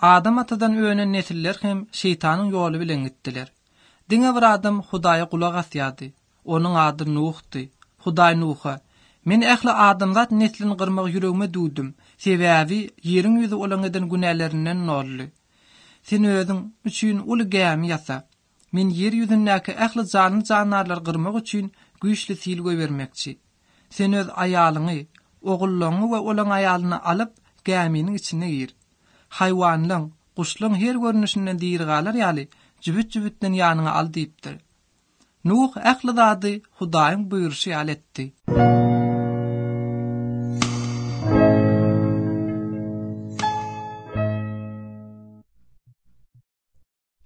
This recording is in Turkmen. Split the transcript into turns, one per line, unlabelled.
Adam atadan öňen nesiller hem şeytanyň ýoly bilen gitdiler. Diňe bir adam Hudaýa kulak asýardy. Onuň ady Nuhdy. Hudaý Nuha: "Men ähli adamzat neslini gyrmak ýüregime dudum. Sebäbi ýeriň ýüzi olan eden günälerinden nolly. Sen özüň üçin uly gämi ýasa. Men ýer ýüzündäki ähli janlarlar gyrmak üçin güýçli silgo bermekçi. Sen öz aýalyňy, ogullaryňy we olan aýalyny alyp gäminiň içine gir. Haýwanlaň, guşlaň her görnüşinden diýirgalar ýaly jübüt-jübütten ýanyňa al diýipdir." Nuh ähli zady Hudaýyň buýruşy ýaly etdi.